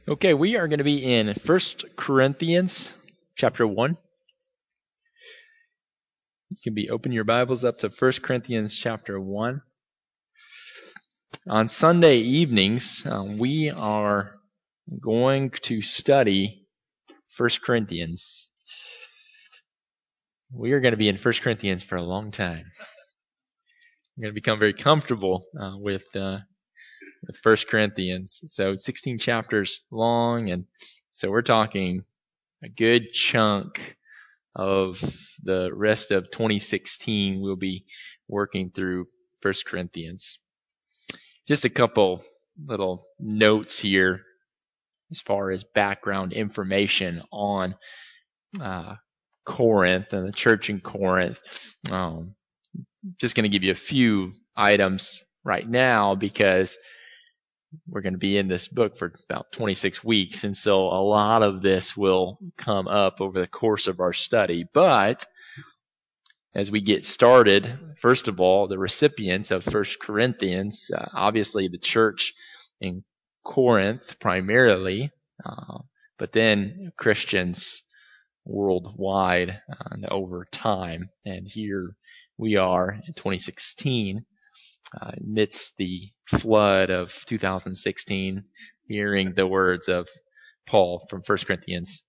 Okay, we are going to be in 1 Corinthians chapter 1. You can open your Bibles up to 1 Corinthians chapter 1. On Sunday evenings, we are going to study 1 Corinthians. We are going to be in 1 Corinthians for a long time. We're going to become very comfortable with 1 Corinthians. So 16 chapters long, and so we're talking a good chunk of the rest of 2016. We'll be working through 1 Corinthians. Just a couple little notes here as far as background information on Corinth and the church in Corinth. Just going to give you a few items right now because we're going to be in this book for about 26 weeks, and so a lot of this will come up over the course of our study. But as we get started, first of all, the recipients of 1 Corinthians, obviously the church in Corinth primarily, but then Christians worldwide over time. And here we are in 2016. Amidst the flood of 2016, hearing the words of Paul from 1 Corinthians.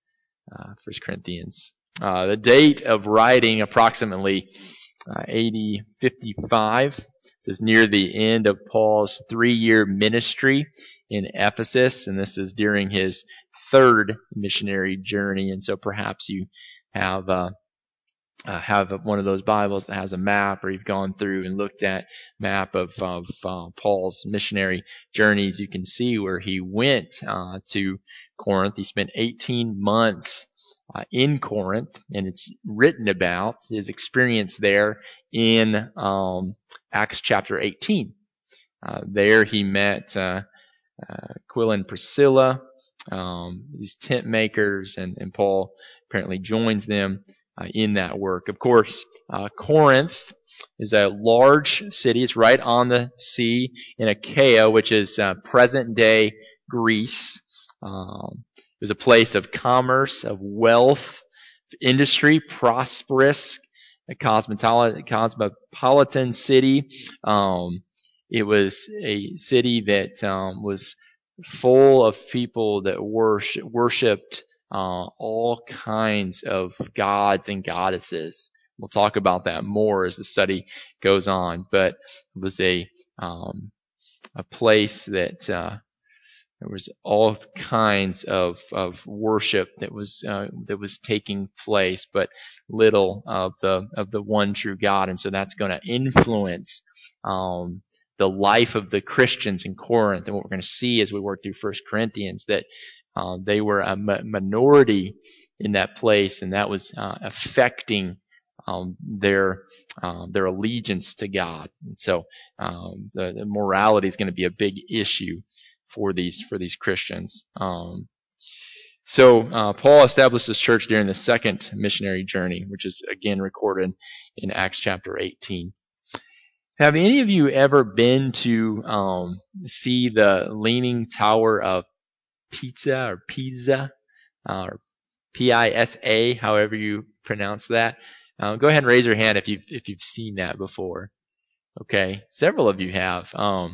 The date of writing, approximately AD 55. This is near the end of Paul's 3-year ministry in Ephesus, and this is during his third missionary journey. And so perhaps you have one of those Bibles that has a map, or you've gone through and looked at map of Paul's missionary journeys. You can see where he went to Corinth. He spent 18 months in Corinth, and it's written about his experience there in Acts chapter 18. There he met Aquila and Priscilla, these tent makers, and Paul apparently joins them in that work. Of course, Corinth is a large city. It's right on the sea in Achaia, which is present-day Greece. It was a place of commerce, of wealth, of industry, prosperous, a cosmopolitan city. It was a city that was full of people that worshipped all kinds of gods and goddesses. We'll talk about that more as the study goes on, but it was a place that there was all kinds of worship that was taking place, but little of the one true God, and so that's going to influence the life of the Christians in Corinth. And what we're going to see as we work through 1 Corinthians, that they were a minority in that place, and that was affecting their allegiance to God. And so the morality is going to be a big issue for these Christians. So Paul established this church during the second missionary journey, which is again recorded in Acts chapter 18. Have any of you ever been to see the Leaning Tower of Pisa, or Pisa, or Pisa, however you pronounce that? Go ahead and raise your hand if you've seen that before. Okay, several of you have.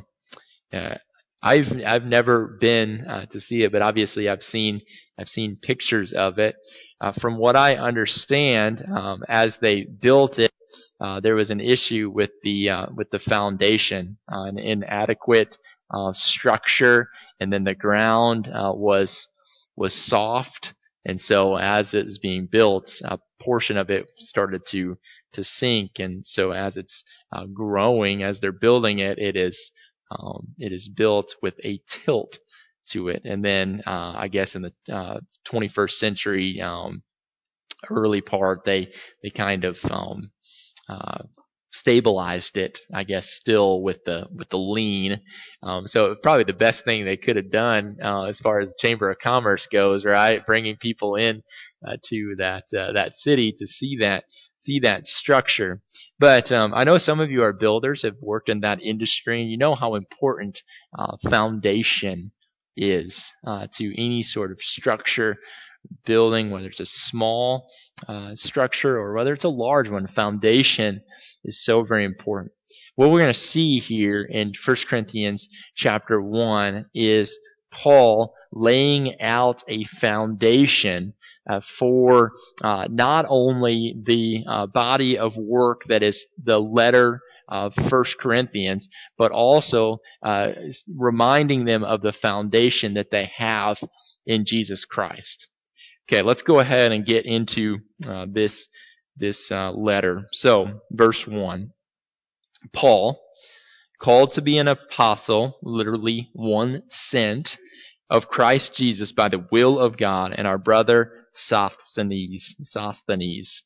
I've never been to see it, but obviously I've seen pictures of it. From what I understand, as they built it, there was an issue with the foundation, an inadequate structure, and then the ground was soft, and so as it was being built, a portion of it started to sink, and so as it's growing, as they're building it, it is built with a tilt to it. And then I guess in the 21st century early part, they kind of stabilized it, I guess, still with the lean. So probably the best thing they could have done as far as the Chamber of Commerce goes, right? Bringing people in to that city to see that structure. But I know some of you are builders, have worked in that industry, and you know how important foundation is to any sort of structure, building, whether it's a small structure or whether it's a large one. Foundation is so very important. What we're going to see here in 1 Corinthians chapter 1 is Paul laying out a foundation for not only the body of work that is the letter of 1 Corinthians, but also reminding them of the foundation that they have in Jesus Christ. Okay, let's go ahead and get into this letter. So, verse 1. Paul, called to be an apostle, literally one sent, of Christ Jesus by the will of God, and our brother Sosthenes. Sosthenes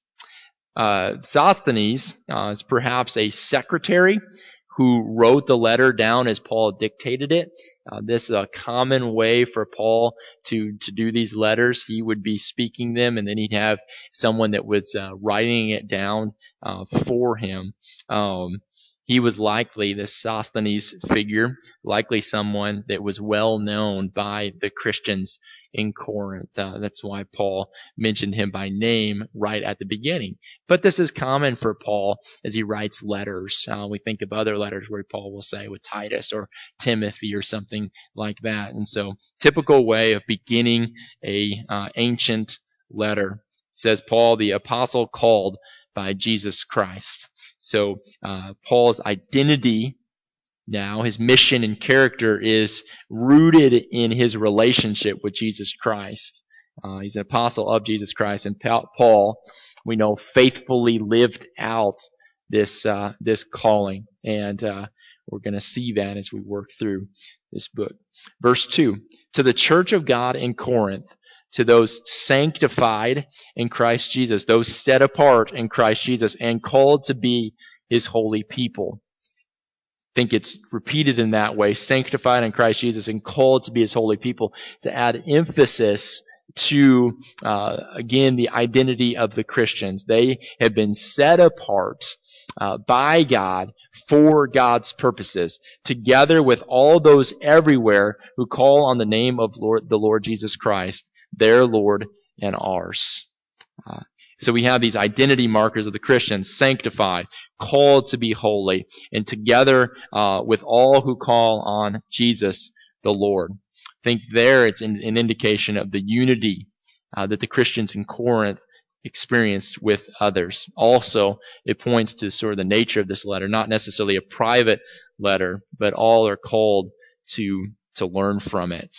is perhaps a secretary who wrote the letter down as Paul dictated it. This is a common way for Paul to do these letters. He would be speaking them, and then he'd have someone that was writing it down for him. He was likely, this Sosthenes figure, likely someone that was well known by the Christians in Corinth. That's why Paul mentioned him by name right at the beginning. But this is common for Paul as he writes letters. We think of other letters where Paul will say with Titus or Timothy or something like that. And so, typical way of beginning a ancient letter. Says Paul, the apostle called by Jesus Christ. So Paul's identity now, his mission and character is rooted in his relationship with Jesus Christ. He's an apostle of Jesus Christ, and Paul, we know, faithfully lived out this calling, and we're going to see that as we work through this book. Verse 2, to the church of God in Corinth, to those sanctified in Christ Jesus, those set apart in Christ Jesus, and called to be his holy people. I think it's repeated in that way, sanctified in Christ Jesus and called to be his holy people, to add emphasis to, again, the identity of the Christians. They have been set apart by God for God's purposes, together with all those everywhere who call on the name of the Lord Jesus Christ, their Lord and ours. So we have these identity markers of the Christians, sanctified, called to be holy, and together with all who call on Jesus the Lord. I think there it's an indication of the unity that the Christians in Corinth experienced with others. Also, it points to sort of the nature of this letter, not necessarily a private letter, but all are called to learn from it.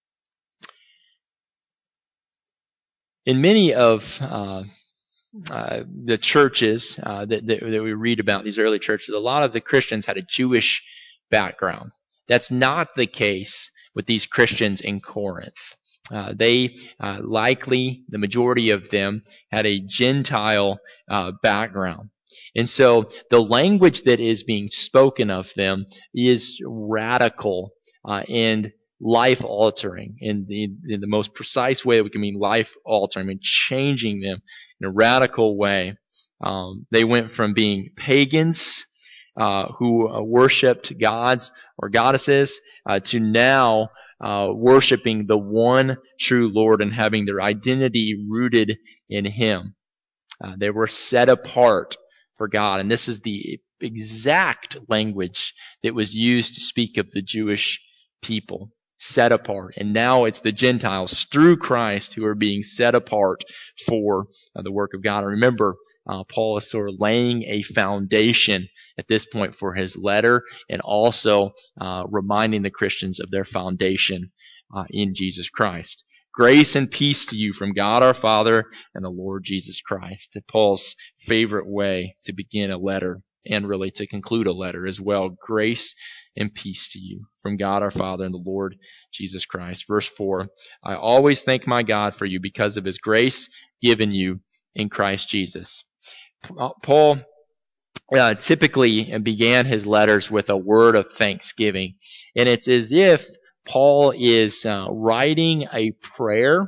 In many of the churches that we read about, these early churches, a lot of the Christians had a Jewish background. That's not the case with these Christians in Corinth. They likely, the majority of them, had a Gentile background. And so the language that is being spoken of them is radical and life-altering in the most precise way that we can mean life-altering, I mean changing them in a radical way. They went from being pagans who worshipped gods or goddesses to now worshiping the one true Lord and having their identity rooted in Him. They were set apart for God, and this is the exact language that was used to speak of the Jewish people. Set apart. And now it's the Gentiles through Christ who are being set apart for the work of God. And remember, Paul is sort of laying a foundation at this point for his letter, and also reminding the Christians of their foundation in Jesus Christ. Grace and peace to you from God our Father and the Lord Jesus Christ. Paul's favorite way to begin a letter, and really to conclude a letter as well. Grace and peace to you from God our Father and the Lord Jesus Christ. Verse 4, I always thank my God for you because of His grace given you in Christ Jesus. Paul typically began his letters with a word of thanksgiving. And it's as if Paul is writing a prayer.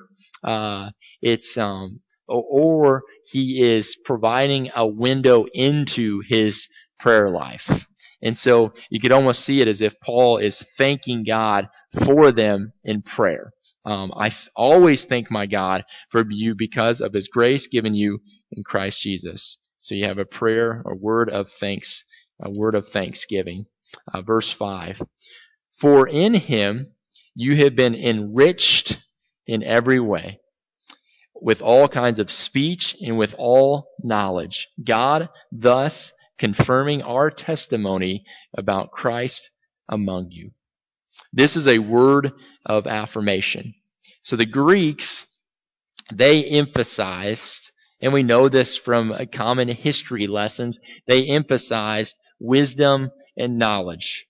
Or he is providing a window into his prayer life. And so you could almost see it as if Paul is thanking God for them in prayer. Always thank my God for you because of his grace given you in Christ Jesus. So you have a prayer, a word of thanksgiving. Verse 5. For in him you have been enriched in every way, with all kinds of speech and with all knowledge. God thus confirming our testimony about Christ among you. This is a word of affirmation. So the Greeks, they emphasized, and we know this from common history lessons, they emphasized wisdom and knowledge.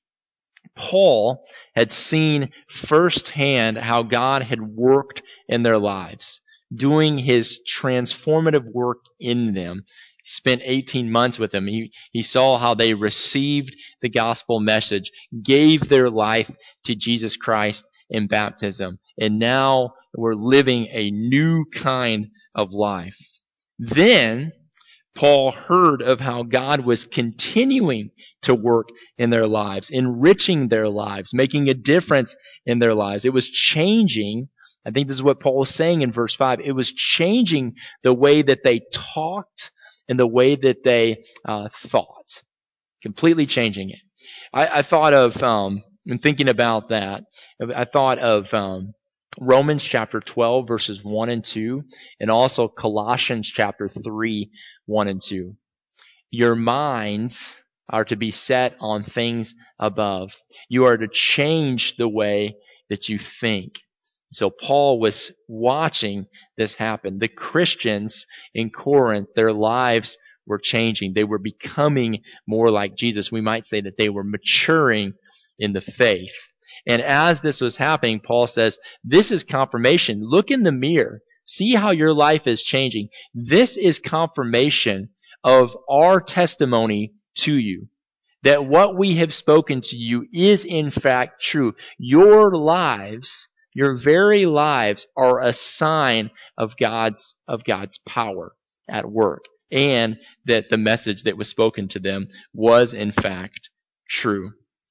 Paul had seen firsthand how God had worked in their lives, doing his transformative work in them. He spent 18 months with them. He saw how they received the gospel message, gave their life to Jesus Christ in baptism, and now we're living a new kind of life. Then Paul heard of how God was continuing to work in their lives, enriching their lives, making a difference in their lives. It was changing. I think this is what Paul was saying in verse 5. It was changing the way that they talked and the way that they thought. Completely changing it. I thought of, in thinking about that, I thought of Romans chapter 12, verses 1 and 2, and also Colossians chapter 3, 1 and 2. Your minds are to be set on things above. You are to change the way that you think. So Paul was watching this happen. The Christians in Corinth, their lives were changing. They were becoming more like Jesus. We might say that they were maturing in the faith. And as this was happening, Paul says, this is confirmation. Look in the mirror. See how your life is changing. This is confirmation of our testimony to you. That what we have spoken to you is in fact true. Your lives, your very lives, are a sign of God's power at work. And that the message that was spoken to them was in fact true.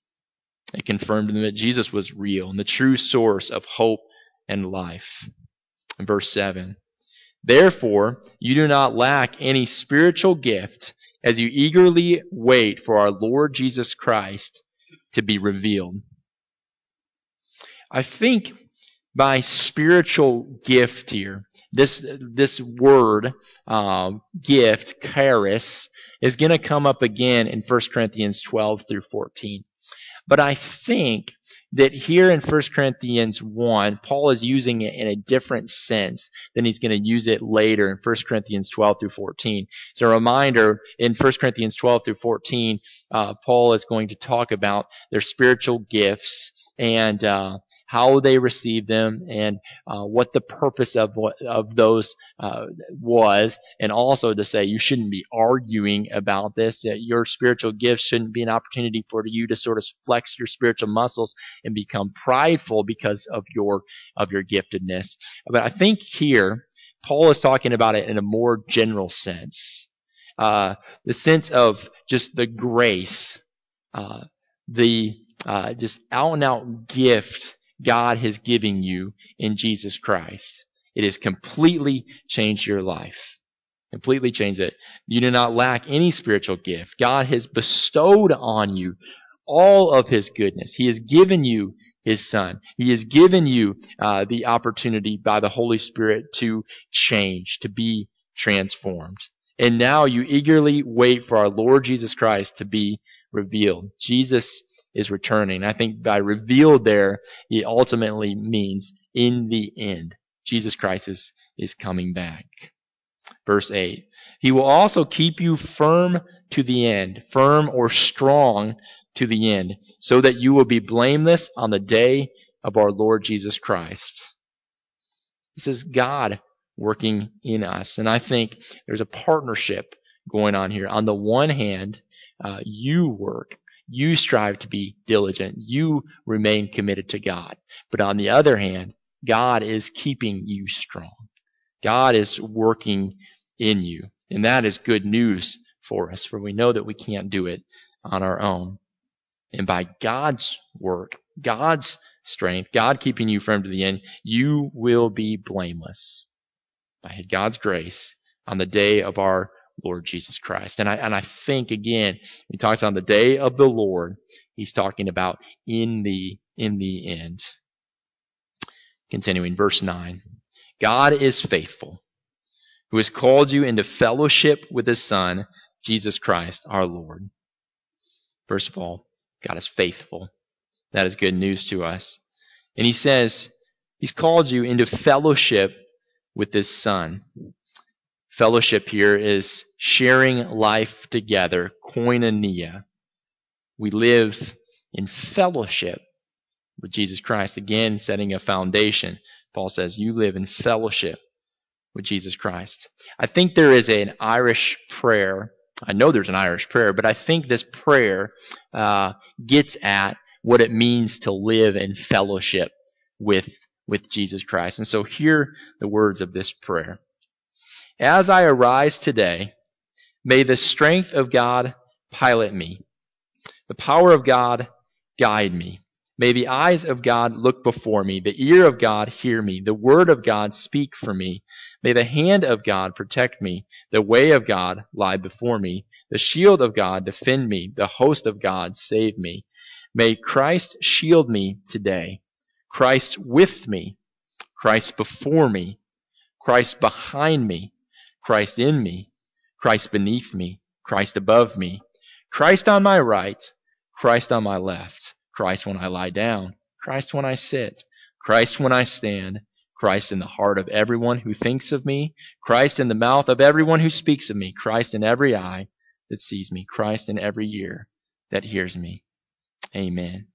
It confirmed to them that Jesus was real and the true source of hope and life. In verse 7, therefore, you do not lack any spiritual gift as you eagerly wait for our Lord Jesus Christ to be revealed. I think by spiritual gift here, this word, gift, charis, is going to come up again in 1 Corinthians 12 through 14. But I think that here in 1 Corinthians 1, Paul is using it in a different sense than he's going to use it later in 1 Corinthians 12 through 14. So a reminder, in 1 Corinthians 12 through 14, Paul is going to talk about their spiritual gifts and how they received them and what the purpose of those was, and also to say you shouldn't be arguing about this. Your spiritual gifts shouldn't be an opportunity for you to sort of flex your spiritual muscles and become prideful because of your giftedness. But I think here Paul is talking about it in a more general sense, the sense of just the grace, the just out and out gift God has given you in Jesus Christ. It has completely changed your life. Completely changed it. You do not lack any spiritual gift. God has bestowed on you all of his goodness. He has given you his Son. He has given you the opportunity by the Holy Spirit to change, to be transformed. And now you eagerly wait for our Lord Jesus Christ to be revealed. Jesus is returning. I think by revealed there, he ultimately means in the end. Jesus Christ is coming back. Verse 8. He will also keep you firm to the end, firm or strong to the end, so that you will be blameless on the day of our Lord Jesus Christ. This is God working in us. And I think there's a partnership going on here. On the one hand, you work. You strive to be diligent. You remain committed to God. But on the other hand, God is keeping you strong. God is working in you. And that is good news for us, for we know that we can't do it on our own. And by God's work, God's strength, God keeping you firm to the end, you will be blameless by God's grace on the day of our Lord Jesus Christ. And I think, again, he talks on the day of the Lord, he's talking about in the end. Continuing, verse 9. God is faithful, who has called you into fellowship with his Son, Jesus Christ, our Lord. First of all, God is faithful. That is good news to us. And he says, he's called you into fellowship with his Son. Fellowship here is sharing life together, koinonia. We live in fellowship with Jesus Christ. Again, setting a foundation. Paul says, you live in fellowship with Jesus Christ. I think there is an Irish prayer. I know there's an Irish prayer, but I think this prayer gets at what it means to live in fellowship with Jesus Christ. And so hear the words of this prayer. As I arise today, may the strength of God pilot me, the power of God guide me. May the eyes of God look before me, the ear of God hear me, the word of God speak for me. May the hand of God protect me, the way of God lie before me, the shield of God defend me, the host of God save me. May Christ shield me today, Christ with me, Christ before me, Christ behind me, Christ in me, Christ beneath me, Christ above me, Christ on my right, Christ on my left, Christ when I lie down, Christ when I sit, Christ when I stand, Christ in the heart of everyone who thinks of me, Christ in the mouth of everyone who speaks of me, Christ in every eye that sees me, Christ in every ear that hears me. Amen.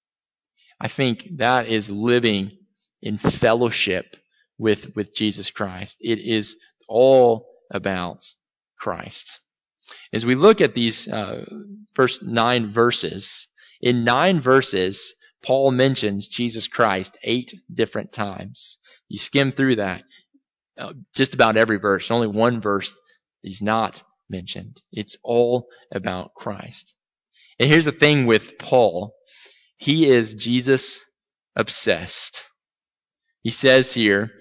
I think that is living in fellowship with Jesus Christ. It is all about Christ. As we look at these first 9 verses, in 9 verses, Paul mentions Jesus Christ 8 different times. You skim through that, just about every verse. Only one verse he's not mentioned. It's all about Christ. And here's the thing with Paul. He is Jesus obsessed. He says here,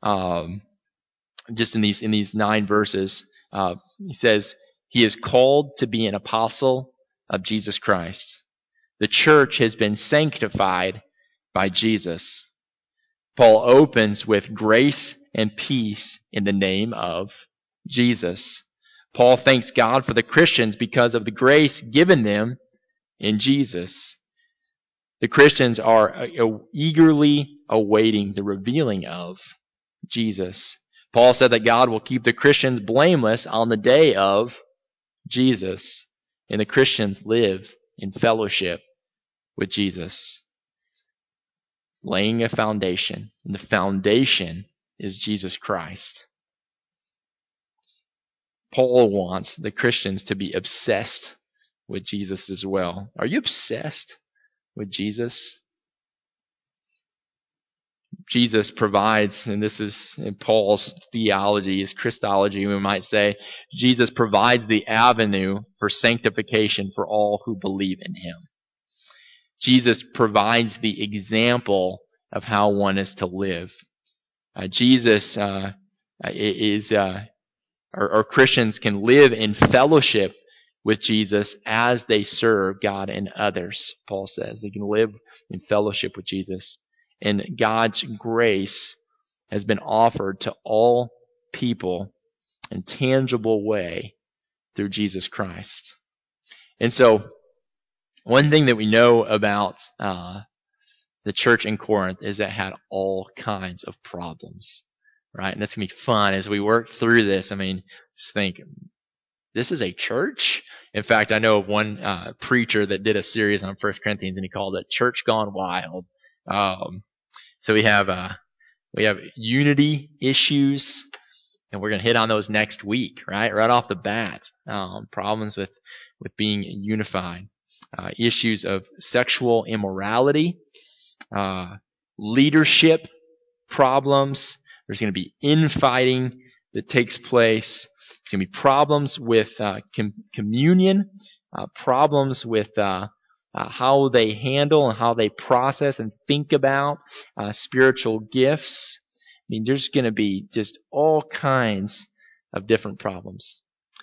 just in these 9 verses, he says, he is called to be an apostle of Jesus Christ. The church has been sanctified by Jesus. Paul opens with grace and peace in the name of Jesus. Paul thanks God for the Christians because of the grace given them in Jesus. The Christians are eagerly awaiting the revealing of Jesus. Paul said that God will keep the Christians blameless on the day of Jesus. And the Christians live in fellowship with Jesus. Laying a foundation. And the foundation is Jesus Christ. Paul wants the Christians to be obsessed with Jesus as well. Are you obsessed with Jesus? Jesus provides, and this is in Paul's theology, his Christology, we might say, Jesus provides the avenue for sanctification for all who believe in him. Jesus provides the example of how one is to live. Jesus or Christians can live in fellowship with Jesus as they serve God and others. Paul says they can live in fellowship with Jesus. And God's grace has been offered to all people in a tangible way through Jesus Christ. And so, one thing that we know about the church in Corinth is that it had all kinds of problems, right? And that's going to be fun as we work through this. I mean, just think, this is a church? In fact, I know of one preacher that did a series on 1 Corinthians, and he called it Church Gone Wild. So we have unity issues, and we're going to hit on those next week, right off the bat. Problems with being unified. Issues of sexual immorality, leadership problems. There's going to be infighting that takes place. There's going to be problems with communion, problems with how they handle and how they process and think about spiritual gifts. I mean, there's going to be just all kinds of different problems.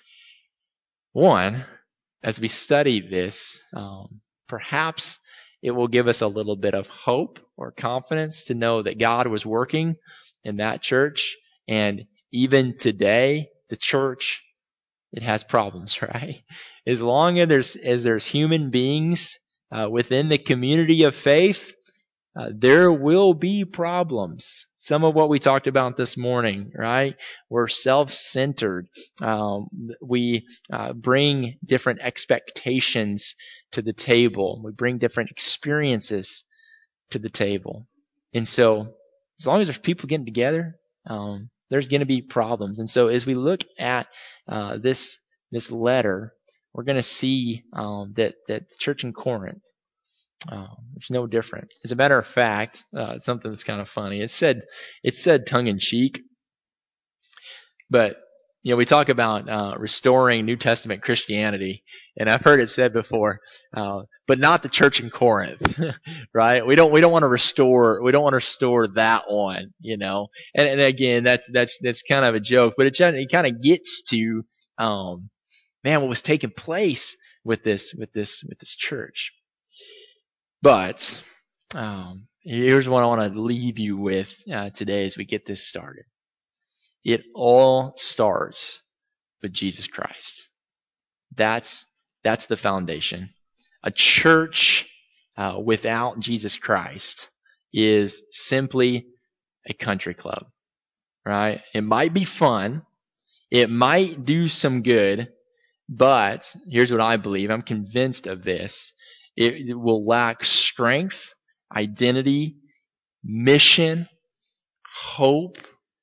One, as we study this, perhaps it will give us a little bit of hope or confidence to know that God was working in that church. And even today, the church, it has problems, right? As long as there's human beings within the community of faith, there will be problems. Some of what we talked about this morning, right? We're self-centered. We bring different expectations to the table. We bring different experiences to the table. And so, as long as there's people getting together, there's going to be problems. And so, as we look at this letter, we're going to see that the church in Corinth, it's no different. As a matter of fact, something that's kind of funny. It said tongue in cheek, but we talk about restoring New Testament Christianity, and I've heard it said before, but not the church in Corinth, right? We don't want to restore that one, And again, that's kind of a joke, but it kind of gets to what was taking place with this church. But here's what I want to leave you with today as we get this started. It all starts with Jesus Christ. That's the foundation. A church without Jesus Christ is simply a country club, right? It might be fun. It might do some good. But here's what I believe. I'm convinced of this. It will lack strength, identity, mission, hope,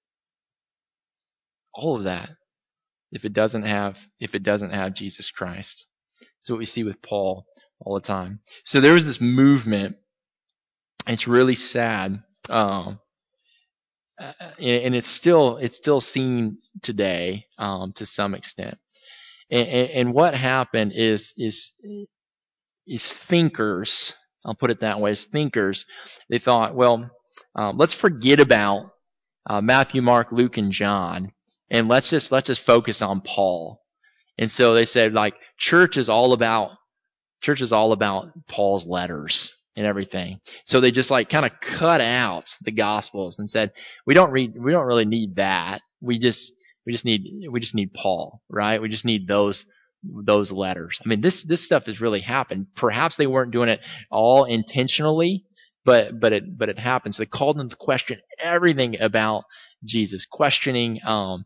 all of that if it doesn't have Jesus Christ. That's what we see with Paul all the time. So there was this movement. It's really sad, and it's still seen today to some extent. And what happened is thinkers, I'll put it that way, as thinkers, they thought, well, let's forget about Matthew, Mark, Luke, and John, and let's just focus on Paul. And so they said, like, church is all about Paul's letters and everything. So they just kind of cut out the Gospels and said, we don't really need that. We just need Paul, right? We just need those letters. I mean, this stuff has really happened. Perhaps they weren't doing it all intentionally, but it happened. So they called them to question everything about Jesus, questioning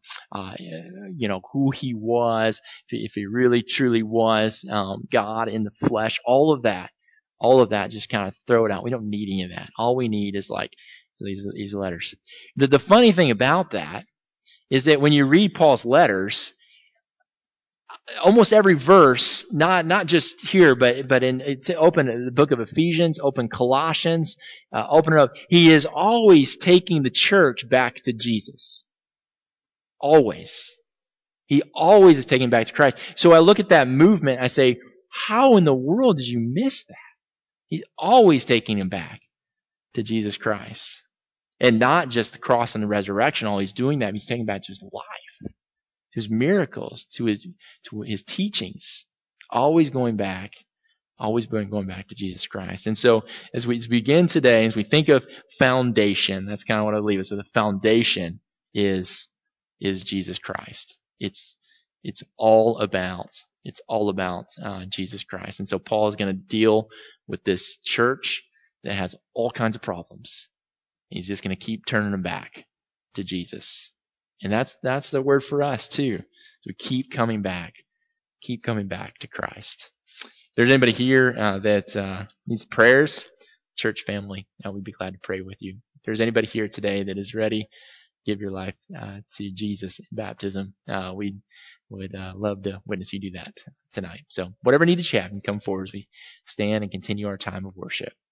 who he was, if he really truly was God in the flesh. All of that just kind of throw it out. We don't need any of that. All we need is these letters. The funny thing about that is that when you read Paul's letters, almost every verse, not just here, but open the book of Ephesians, open Colossians, open it up. He is always taking the church back to Jesus. Always. He always is taking back to Christ. So I look at that movement, I say, how in the world did you miss that? He's always taking him back to Jesus Christ. And not just the cross and the resurrection, all he's doing that, he's taking back to his life, his miracles, to his teachings, always going back to Jesus Christ. And so as we begin today, as we think of foundation, that's kind of what I leave us with. The foundation is Jesus Christ. It's all about Jesus Christ. And so Paul is going to deal with this church that has all kinds of problems. He's just going to keep turning them back to Jesus. And that's the word for us too. So keep coming back to Christ. If there's anybody here that needs prayers, church family, we'd be glad to pray with you. If there's anybody here today that is ready to give your life to Jesus in baptism, we would love to witness you do that tonight. So whatever need that you have, you can come forward as we stand and continue our time of worship.